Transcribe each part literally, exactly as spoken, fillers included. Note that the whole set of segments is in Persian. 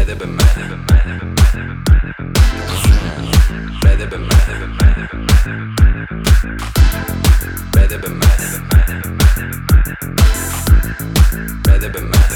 بده به من، بده به من، بده به من، بده به من.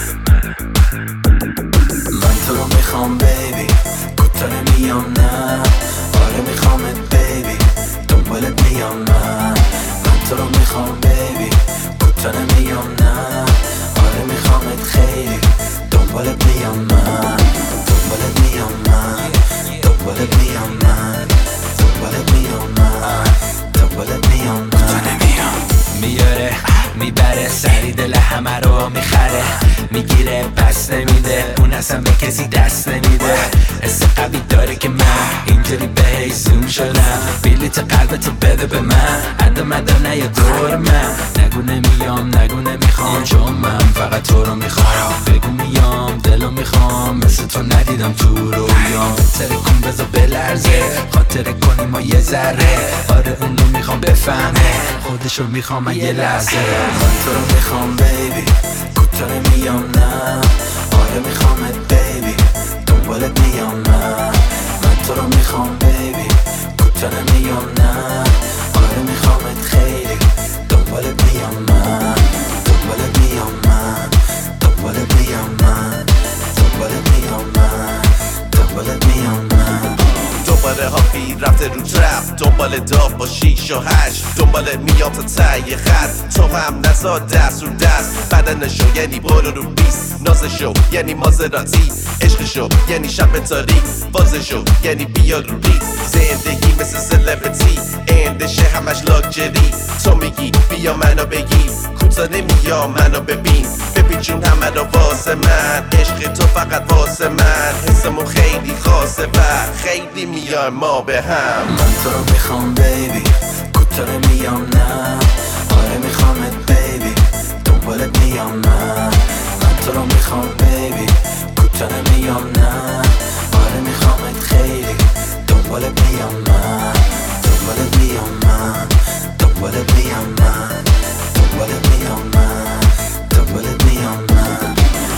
من تو رو میخوام بیبی، کوتا نمیام نه. آره میخوامت بیبی، دنبالت میام من. من تو رو میخوام بیبی، کوتا نمیام نه. آره میخوامت خیلی، دنبالت میام من. دنبالت میام من، دنبالت میام من، دنبالت میام من، دنبالت میام من. کوتا نمیام. میاره میبره سری دل همه رو میخره، میگیره پس نمیده، اون اصلا به کسی دست نمیده. حس قوی داره که من اینجوری بهش زوم شدم. بلیت قلبتو بده به من، عده مدر نیا دور من. نگو نمیام نگو نمیخوام، چون من فقط تو رو میخوام. بگو میام دلو میخوام، مثل تو ندیدم تو رویام. بهتره کن بذار بلرزه، خاطره کنی ما یه ذره. آره اونو میخوام بفهمه، خودشو میخوام من یه لحظه. من تو رو میخوام بیبی، کوتا نمیام نه. آره میخوامت بیبی، دنبالت میام من. من تو رو میخوام بیبی، کوتا نمیام نه. آره میخوامت خیلی، دنبالت میام من. دنبالت میام من، دنبالت میام من، دنبالت میام من، دنبالت میام من. دوباره هاپی رفته رو ترپ، دنبال داف با شیش و هشت. دنبال میام تا تایی خط، تو هم نزار دست رو دست. بدنشو یعنی برو رو بیست، نازشو یعنی مازراتی. عشقشو یعنی شب تاریک، بازشو یعنی بیا رو ریز. زندگی مثل سلبریتی، اندشه همش لاکچری. تو میگی بیا منو بگیر، کوتا نمیام منو ببین. ببین جون همه رو واسه من، عشق تو فقط واسه من. حسمون خیلی خاصه و خیلی میایم ما به هم. من تو رو میخوام بیبی، کوتا نمیام نه. آره میخوامت بیبی، دنبالت میام من. من تو رو میخوام بیبی، کوتا نمیام نه. آره میخوامت خیلی، دنبالت میام من. دنبالت میام من، دنبالت میام من، دنبالت میام من، دنبالت میام من.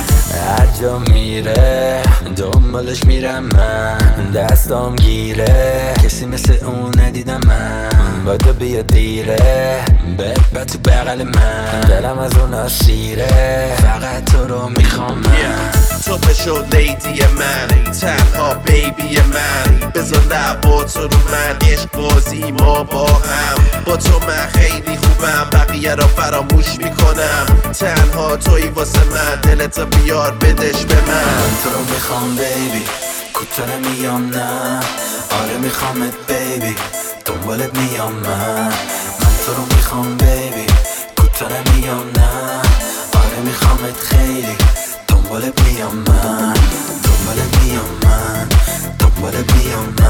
هر جا میره دنبالش میرم من، دستام گیره کسی مثل اون ندیدم من. باید بیا دیره بپر تو بغل من، دلم از اون اسیره، فقط تو رو میخوام من. تو بشو لیدی من، تنها بیبی من. بذار لباتو رو من، عشق بازی ما با هم. با تو من خیلی خوبم، بقیه را فراموش میکنم. تنها توی واسه من، دلتو بیار بدش به من. من تو رو میخوام بیبی، کوتا نمیام نه. آره میخوامت بیبی، دنبالت میام من. من تو رو میخوام بیبی، کوتا نمیام نه. آره میخوامت خیلی، دنبالت میام من. دنبالت میام من، دنبالت میام من.